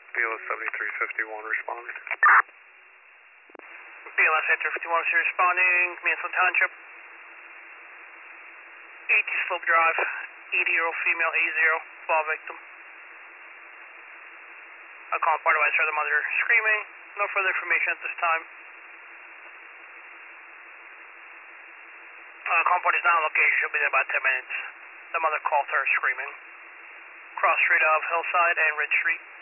BLS 7351 responding. BLS 7351 is responding, Mansfield Township. 80 Slope Drive, 80-year-old female, A0, fall victim. A call part advice for the mother screaming. No further information at this time. Comport is not on location, she'll be there in about 10 minutes. The mother called her screaming. Cross street of Hillside and Ridge Street.